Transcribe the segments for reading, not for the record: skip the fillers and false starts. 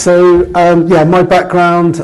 Yeah, my background,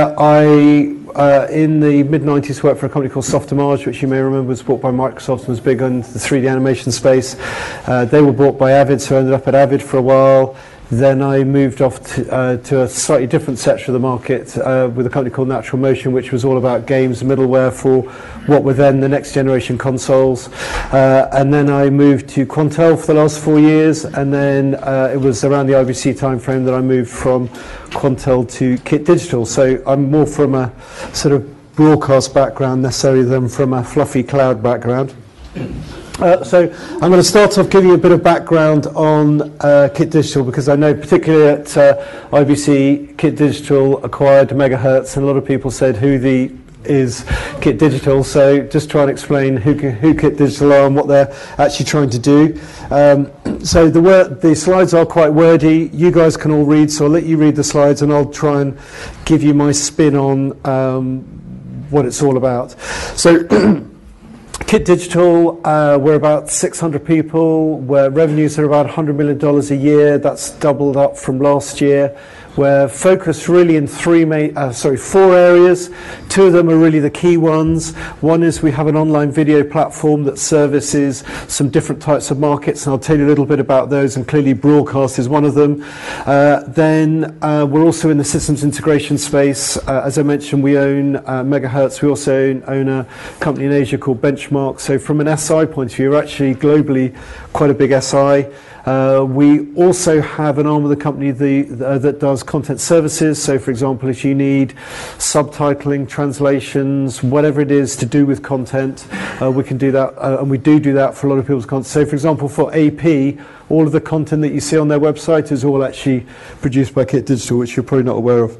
in the mid-90s worked for a company called Softimage, which you may remember was bought by Microsoft and was big on the 3D animation space. They were bought by Avid, so I ended up at Avid for a while. Then I moved off to a slightly different sector of the market with a company called Natural Motion, which was all about games and middleware for what were then the next generation consoles. And then I moved to Quantel for the last 4 years, and then it was around the IBC timeframe that I moved from Quantel to Kit Digital. So I'm more from a sort of broadcast background necessarily than from a fluffy cloud background. So I'm going to start off giving you a bit of background on Kit Digital, because I know particularly at IBC, Kit Digital acquired Megahertz, and a lot of people said is Kit Digital. So just try and explain who Kit Digital are and what they're actually trying to do. So the slides are quite wordy. You guys can all read, so I'll let you read the slides and I'll try and give you my spin on what it's all about. So Kit Digital, we're about 600 people, where revenues are about $100 million a year. That's doubled up from last year. We're focused really in four areas. Two of them are really the key ones. One is we have an online video platform that services some different types of markets, and I'll tell you a little bit about those, and clearly broadcast is one of them. Then we're also in the systems integration space. As I mentioned, we own Megahertz. We also own a company in Asia called Benchmark. So from an SI point of view, we're actually globally quite a big SI. We also have an arm of the company that does content services. So, for example, if you need subtitling, translations, whatever it is to do with content, we can do that, and we do that for a lot of people's content. So, for example, for AP, all of the content that you see on their website is all actually produced by Kit Digital, which you're probably not aware of.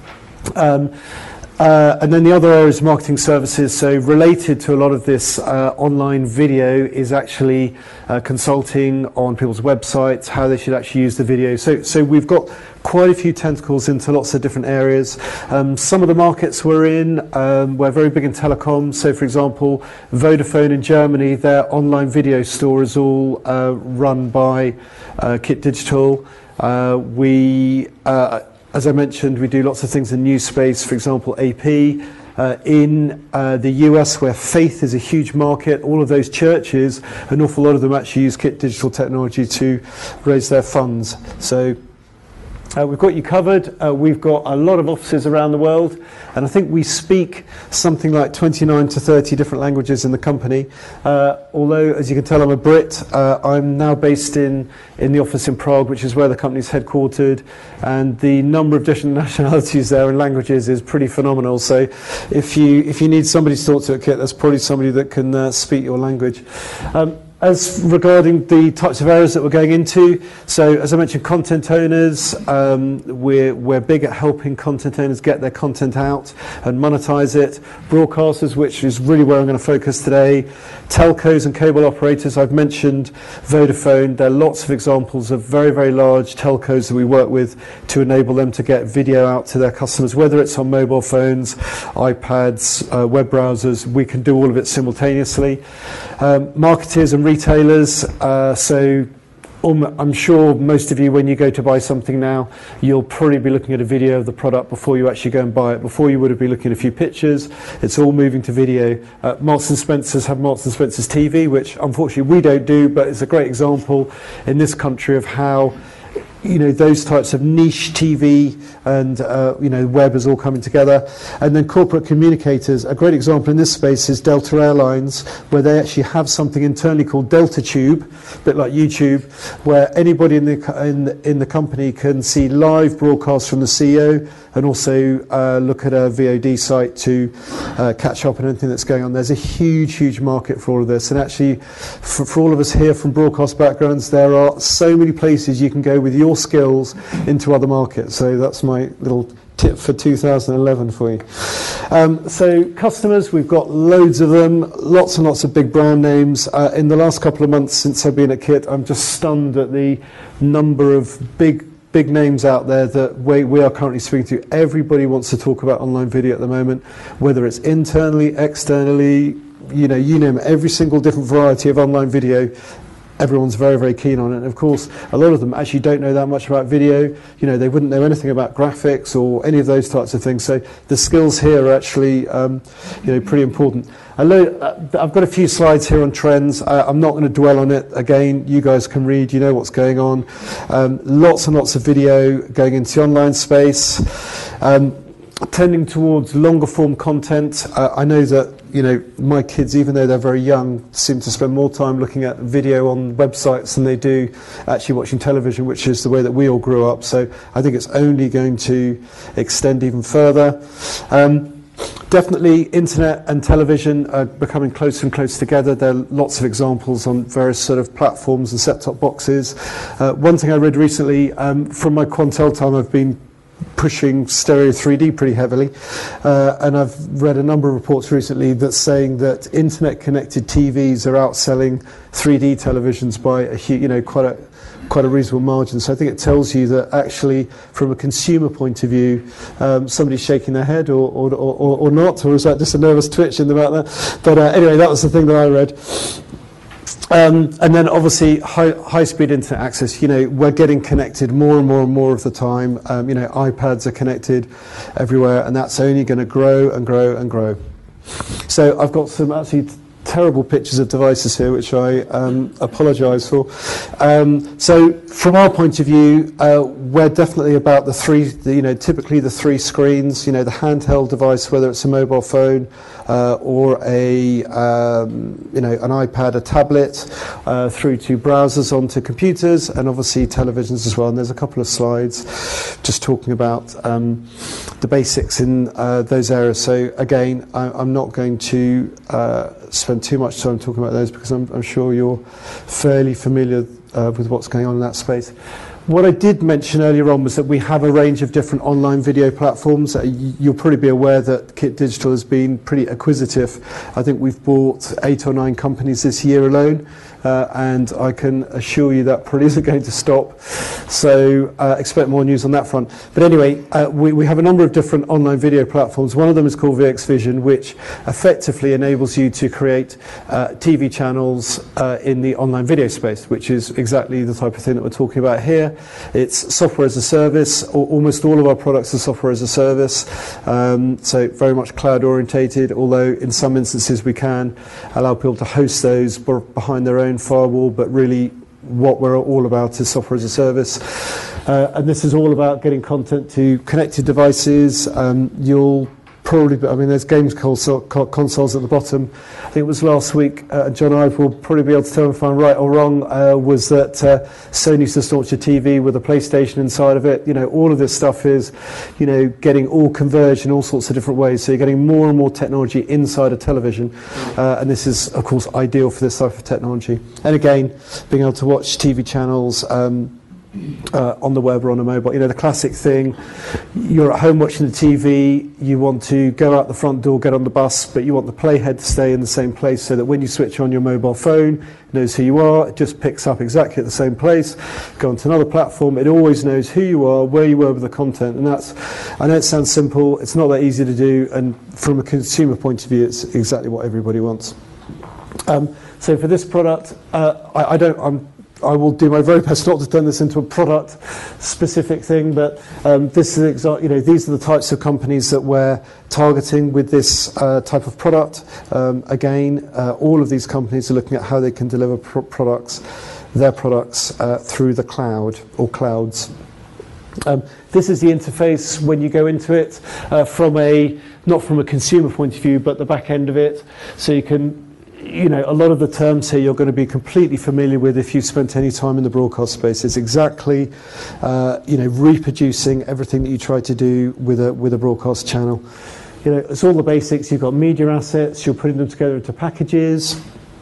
And then the other area is marketing services. So related to a lot of this online video is actually consulting on people's websites, how they should actually use the video. So we've got quite a few tentacles into lots of different areas. Some of the markets we're in, we're very big in telecom. So for example, Vodafone in Germany, their online video store is all run by Kit Digital. As I mentioned, we do lots of things in news space, for example, AP. In the US, where faith is a huge market, all of those churches, an awful lot of them actually use Kit Digital technology to raise their funds. So we've got you covered. We've got a lot of offices around the world, and I think we speak something like 29 to 30 different languages in the company. Although, as you can tell, I'm a Brit. I'm now based in the office in Prague, which is where the company's headquartered, and the number of different nationalities there and languages is pretty phenomenal. So if you need somebody to talk to at Kit, there's probably somebody that can speak your language. As regarding the types of areas that we're going into, so as I mentioned, content owners, we're big at helping content owners get their content out and monetize it. Broadcasters, which is really where I'm going to focus today. Telcos and cable operators, I've mentioned Vodafone. There are lots of examples of very, very large telcos that we work with to enable them to get video out to their customers, whether it's on mobile phones, iPads, web browsers. We can do all of it simultaneously. Marketers and retailers, I'm sure most of you, when you go to buy something now, you'll probably be looking at a video of the product before you actually go and buy it. Before, you would have been looking at a few pictures. It's all moving to video. Marks & Spencer's have Marks & Spencer's TV, which unfortunately we don't do, but it's a great example in this country of how those types of niche TV and web is all coming together. And then corporate communicators, a great example in this space is Delta Airlines, where they actually have something internally called Delta Tube, a bit like YouTube, where anybody in the company can see live broadcasts from the CEO and also look at a VOD site to catch up on anything that's going on. There's a huge market for all of this, and actually for all of us here from broadcast backgrounds, there are so many places you can go with your skills into other markets. So that's my little tip for 2011 for you. So customers, we've got loads of them, lots and lots of big brand names. In the last couple of months since I've been at Kit, I'm just stunned at the number of big names out there that we are currently speaking to. Everybody wants to talk about online video at the moment, whether it's internally, externally, you name it. Every single different variety of online video everyone's very, very keen on it. And of course, a lot of them actually don't know that much about video. You know, they wouldn't know anything about graphics or any of those types of things. So the skills here are actually, you know, pretty important. I've got a few slides here on trends. I'm not going to dwell on it. Again, you guys can read, you know what's going on. Lots and lots of video going into the online space. Tending towards longer form content. I know that, you know, my kids, even though they're very young, seem to spend more time looking at video on websites than they do actually watching television, which is the way that we all grew up. So I think it's only going to extend even further. Definitely internet and television are becoming closer and closer together. There are lots of examples on various sort of platforms and set-top boxes. One thing I read recently, from my Quantel time, I've been pushing stereo 3D pretty heavily, and I've read a number of reports recently that's saying that internet-connected TVs are outselling 3D televisions by a you know, quite a reasonable margin. So I think it tells you that actually, from a consumer point of view, somebody's shaking their head or not, or is that just a nervous twitch in the back there? But anyway, that was the thing that I read. And then obviously high-speed internet access. You know, we're getting connected more and more and more of the time. You know, iPads are connected everywhere, and that's only going to grow and grow and grow. So I've got some actually terrible pictures of devices here, which I apologise for. So from our point of view, we're definitely about typically the three screens. You know, the handheld device, whether it's a mobile phone or an iPad, a tablet, through to browsers onto computers, and obviously televisions as well. And there's a couple of slides just talking about the basics in those areas. So again, I'm not going to spend too much time talking about those because I'm sure you're fairly familiar with what's going on in that space. What I did mention earlier on was that we have a range of different online video platforms. You'll probably be aware that Kit Digital has been pretty acquisitive. I think we've bought 8 or 9 companies this year alone, and I can assure you that probably isn't going to stop. So expect more news on that front. But anyway, we have a number of different online video platforms. One of them is called VX Vision, which effectively enables you to create TV channels in the online video space, which is exactly the type of thing that we're talking about here. It's software as a service. Almost all of our products are software as a service, so very much cloud orientated, although in some instances we can allow people to host those behind their own firewall, but really what we're all about is software as a service. And this is all about getting content to connected devices. You'll probably, there's games consoles at the bottom. I think it was last week, John Ive will probably be able to tell me if I'm right or wrong, was that Sony's just launched a TV with a PlayStation inside of it. You know, all of this stuff is, you know, getting all converged in all sorts of different ways. So you're getting more and more technology inside a television, and this is, of course, ideal for this type of technology. And again, being able to watch TV channels on the web or on a mobile. You know, the classic thing, you're at home watching the TV, you want to go out the front door, get on the bus, but you want the playhead to stay in the same place so that when you switch on your mobile phone, it knows who you are, it just picks up exactly at the same place. Go onto another platform, it always knows who you are, where you were with the content, and that's, I know it sounds simple, it's not that easy to do, and from a consumer point of view, it's exactly what everybody wants. So for this product, I will do my very best not to turn this into a product-specific thing, but this is these are the types of companies that we're targeting with this type of product. Again, all of these companies are looking at how they can deliver their products through the cloud or clouds. This is the interface when you go into it, not from a consumer point of view, but the back end of it, so you can. You know, a lot of the terms here you're going to be completely familiar with if you've spent any time in the broadcast space. It's exactly, reproducing everything that you try to do with a broadcast channel. You know, it's all the basics. You've got media assets. You're putting them together into packages.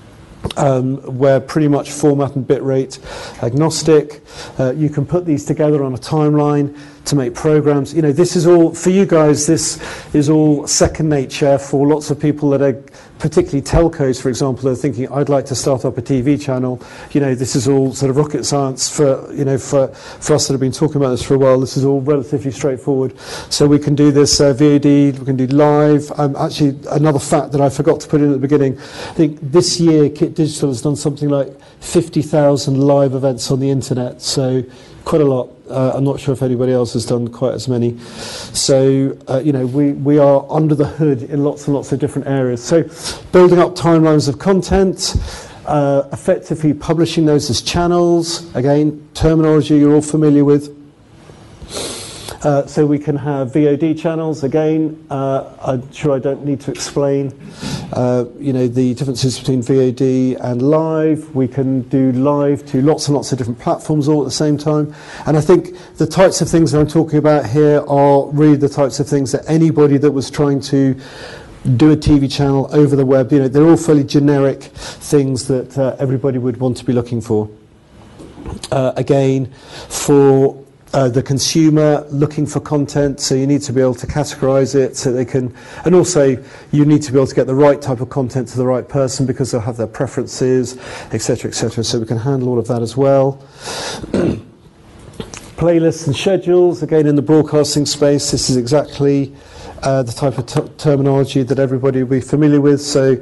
We're pretty much format and bitrate agnostic. You can put these together on a timeline. to make programs. This is all, for you guys, this is all second nature. For lots of people that are, particularly telcos, for example, are thinking, I'd like to start up a TV channel. This is all sort of rocket science for us that have been talking about this for a while. This is all relatively straightforward. So we can do this VOD, we can do live. Actually, another fact that I forgot to put in at the beginning, I think this year Kit Digital has done something like 50,000 live events on the internet. So quite a lot. I'm not sure if anybody else has done quite as many. So, we are under the hood in lots and lots of different areas. So, building up timelines of content, effectively publishing those as channels. Again, terminology you're all familiar with. So we can have VOD channels. Again, I'm sure I don't need to explain, the differences between VOD and live. We can do live to lots and lots of different platforms all at the same time. And I think the types of things that I'm talking about here are really the types of things that anybody that was trying to do a TV channel over the web, they're all fairly generic things that everybody would want to be looking for. Again, for the consumer looking for content, so you need to be able to categorize it so they can, and also you need to be able to get the right type of content to the right person because they'll have their preferences, etc., etc. So we can handle all of that as well. Playlists and schedules, again in the broadcasting space, this is exactly the type of terminology that everybody will be familiar with. So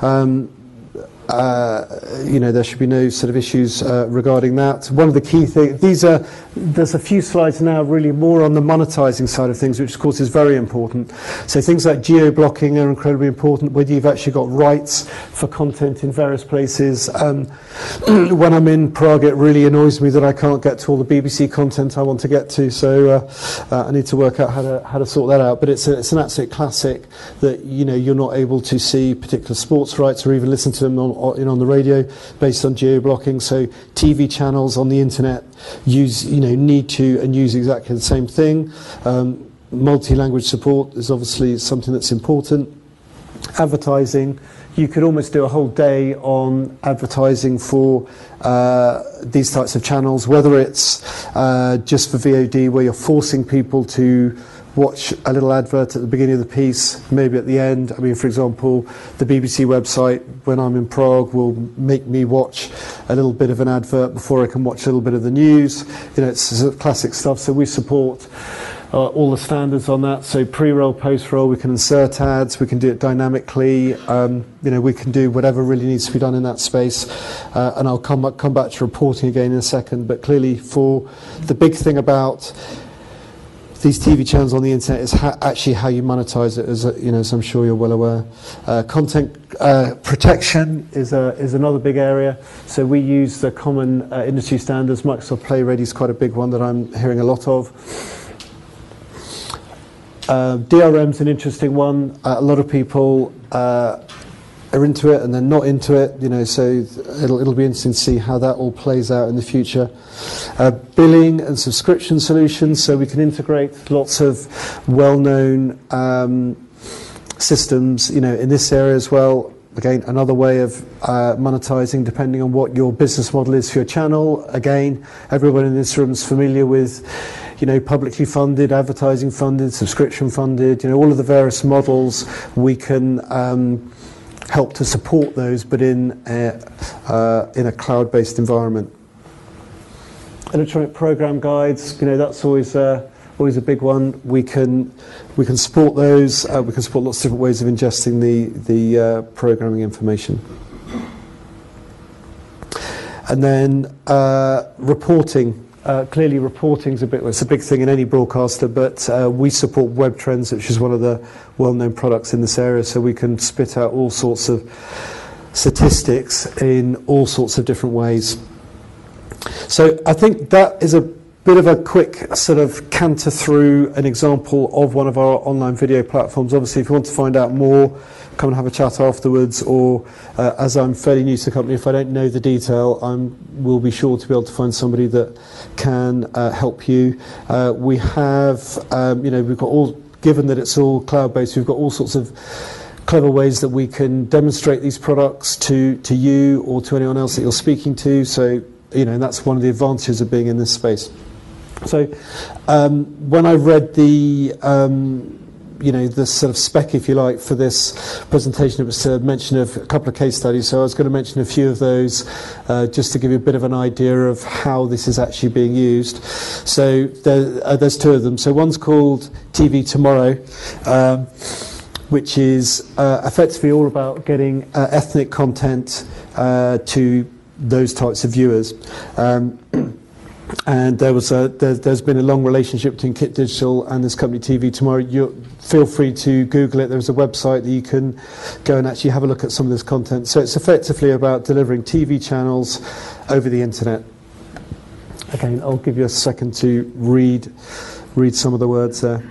there should be no sort of issues regarding that. One of the key things, there's a few slides now really more on the monetizing side of things, which of course is very important. So things like geo-blocking are incredibly important, whether you've actually got rights for content in various places. When I'm in Prague, it really annoys me that I can't get to all the BBC content I want to get to, so I need to work out how to sort that out. But it's an absolute classic that you're not able to see particular sports rights or even listen to them on the radio based on geo-blocking. So TV channels on the internet need to use exactly the same thing. Multi-language support is obviously something that's important. Advertising, you could almost do a whole day on advertising for these types of channels, whether it's just for VOD where you're forcing people to watch a little advert at the beginning of the piece, maybe at the end. I mean, for example, the BBC website, when I'm in Prague, will make me watch a little bit of an advert before I can watch a little bit of the news. It's classic stuff. So we support all the standards on that. So pre-roll, post-roll, we can insert ads, we can do it dynamically. We can do whatever really needs to be done in that space. And I'll come back to reporting again in a second. But clearly, for the big thing about these TV channels on the internet is actually how you monetize it, as I'm sure you're well aware. Content protection is another big area. So we use the common industry standards. Microsoft Play Ready is quite a big one that I'm hearing a lot of. DRM's an interesting one. A lot of people are into it and they're not into it, so it'll be interesting to see how that all plays out in the future. Billing and subscription solutions, so we can integrate lots of well-known systems, in this area as well. Again, another way of monetizing depending on what your business model is for your channel. Again, everyone in this room is familiar with publicly funded, advertising funded, subscription funded, all of the various models. We can help to support those, but in a cloud-based environment. Electronic program guides, that's always a big one. We can support those. We can support lots of different ways of ingesting the programming information. And then reporting. Clearly, reporting is it's a big thing in any broadcaster, but we support Web Trends, which is one of the well-known products in this area, so we can spit out all sorts of statistics in all sorts of different ways. So I think that is a bit of a quick sort of canter through an example of one of our online video platforms. Obviously, if you want to find out more, come and have a chat afterwards, or as I'm fairly new to the company, if I don't know the detail, we'll be sure to be able to find somebody that can help you. We have, we've got all, given that it's all cloud-based, we've got all sorts of clever ways that we can demonstrate these products to you or to anyone else that you're speaking to. So, and that's one of the advantages of being in this space. So when I read the the sort of spec, if you like, for this presentation, it was to mention a couple of case studies. So I was going to mention a few of those just to give you a bit of an idea of how this is actually being used. So there's two of them. So one's called TV Tomorrow, which is effectively all about getting ethnic content to those types of viewers. And there's been a long relationship between Kit Digital and this company TV Tomorrow. Feel free to Google it. There's a website that you can go and actually have a look at some of this content. So it's effectively about delivering TV channels over the internet. Again, I'll give you a second to read some of the words there.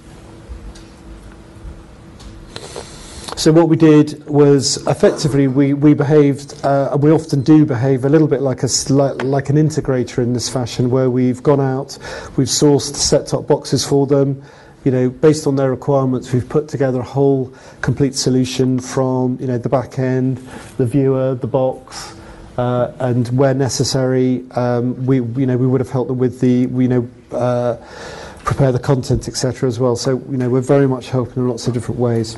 So what we did was effectively we behaved, and we often do behave a little bit like an integrator in this fashion, where we've gone out, we've sourced set-top boxes for them, based on their requirements. We've put together a whole complete solution from the back end, the viewer, the box, and where necessary, we would have helped them with the prepare the content, etc. as well. So we're very much helping in lots of different ways.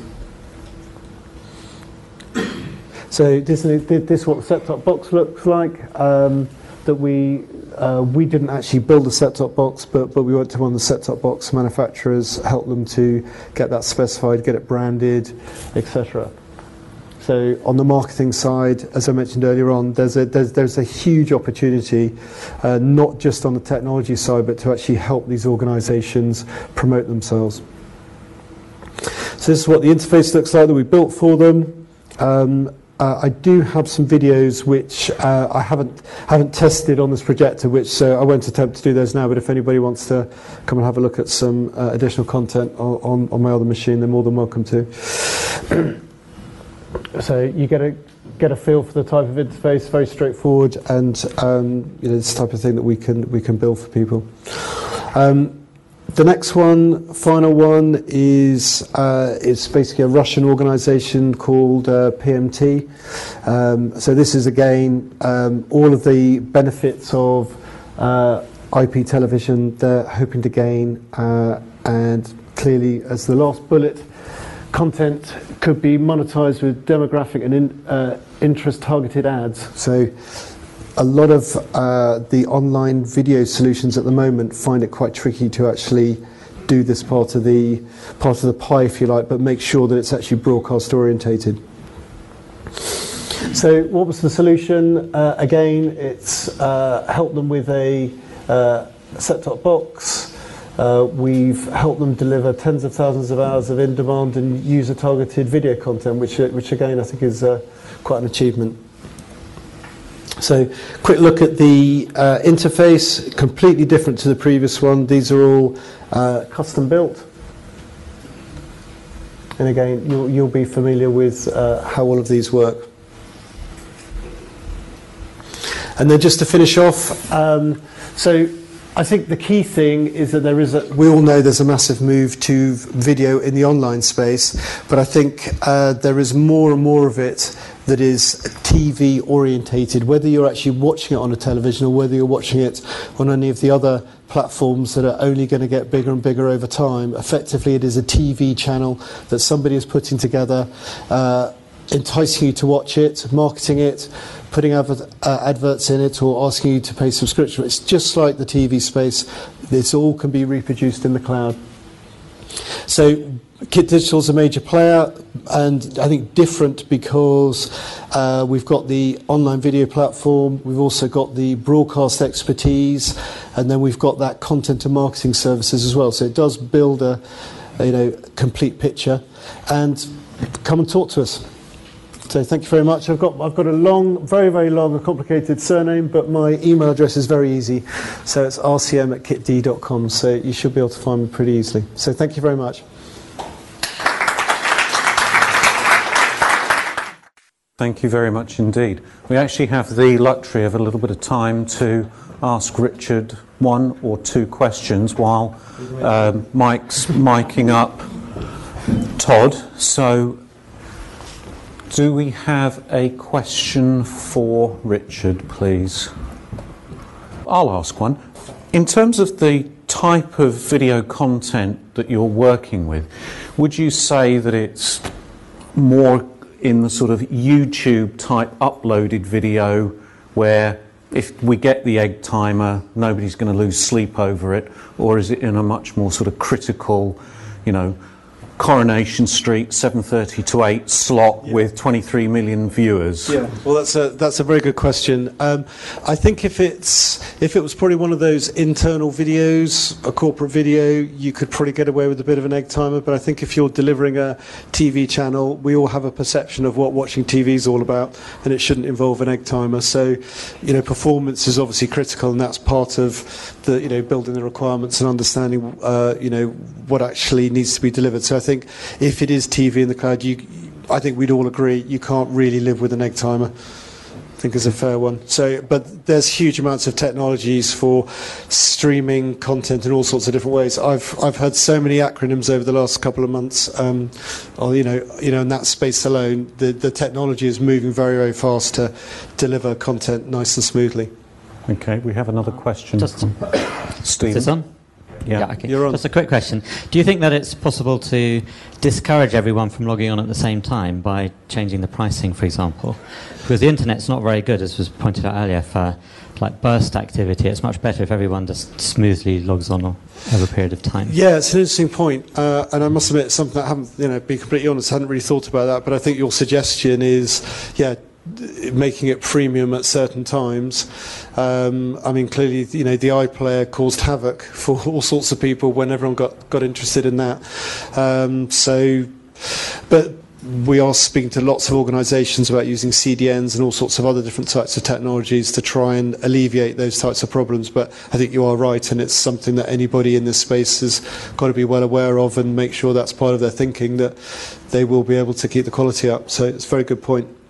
So this is what the set-top box looks like. That we didn't actually build a set-top box, but we went to one of the set-top box manufacturers, helped them to get that specified, get it branded, etc. So on the marketing side, as I mentioned earlier on, there's a huge opportunity, not just on the technology side, but to actually help these organisations promote themselves. So this is what the interface looks like that we built for them. I do have some videos which I haven't tested on this projector, so I won't attempt to do those now. But if anybody wants to come and have a look at some additional content on my other machine, they're more than welcome to. So you get a feel for the type of interface, very straightforward, and this type of thing that we can build for people. The next one, final one, is it's basically a Russian organisation called PMT. So this is again all of the benefits of IP television they're hoping to gain, and clearly, as the last bullet, content could be monetised with demographic and interest-targeted ads. So a lot of the online video solutions at the moment find it quite tricky to actually do this part of the pie, if you like, but make sure that it's actually broadcast orientated. So what was the solution? Again, it's helped them with a set-top box. We've helped them deliver tens of thousands of hours of in-demand and user-targeted video content, which again I think is quite an achievement. So, quick look at the interface, completely different to the previous one. These are all custom built. And again, you'll be familiar with how all of these work. And then just to finish off, so I think the key thing is that we all know there's a massive move to video in the online space, but I think there is more and more of it that is TV orientated, whether you're actually watching it on a television or whether you're watching it on any of the other platforms that are only going to get bigger and bigger over time. Effectively, it is a TV channel that somebody is putting together, enticing you to watch it, marketing it, putting adverts in it, or asking you to pay subscription. It's just like the TV space. This all can be reproduced in the cloud. So Kit Digital is a major player, and I think different because we've got the online video platform, we've also got the broadcast expertise, and then we've got that content and marketing services as well. So it does build a complete picture. And come and talk to us. So thank you very much. I've got a long, very, very long and complicated surname, but my email address is very easy. So it's rcm@kitd.com. So you should be able to find me pretty easily. So thank you very much. Thank you very much indeed. We actually have the luxury of a little bit of time to ask Richard one or two questions while Mike's miking up Todd. So do we have a question for Richard, please? I'll ask one. In terms of the type of video content that you're working with, would you say that it's more in the sort of YouTube type uploaded video where if we get the egg timer, nobody's going to lose sleep over it, or is it in a much more sort of critical, you know, Coronation Street 7:30 to 8 slot with 23 million viewers? Yeah, well, that's a very good question. I think if it was probably one of those internal videos, a corporate video, you could probably get away with a bit of an egg timer. But I think if you're delivering a TV channel, we all have a perception of what watching TV is all about, and it shouldn't involve an egg timer. So, you know, performance is obviously critical, and that's part of the, you know, building the requirements and understanding, you know, what actually needs to be delivered. So I think if it is TV in the cloud, I think we'd all agree you can't really live with an egg timer. I think is a fair one. So, but there's huge amounts of technologies for streaming content in all sorts of different ways. I've heard so many acronyms over the last couple of months. You know, in that space alone, the technology is moving very, very fast to deliver content nice and smoothly. Okay, we have another question. Steve. Is this on? Yeah. Okay. You're on. Just a quick question. Do you think that it's possible to discourage everyone from logging on at the same time by changing the pricing, for example? Because the internet's not very good, as was pointed out earlier, for like burst activity. It's much better if everyone just smoothly logs on over a period of time. Yeah, it's an interesting point, and I must admit, it's something that I haven't, you know, be completely honest, I hadn't really thought about that. But I think your suggestion is, yeah, making it premium at certain times. I mean, clearly, you know, the iPlayer caused havoc for all sorts of people when everyone got interested in that. But we are speaking to lots of organisations about using CDNs and all sorts of other different types of technologies to try and alleviate those types of problems. But I think you are right, and it's something that anybody in this space has got to be well aware of and make sure that's part of their thinking, that they will be able to keep the quality up. So it's a very good point.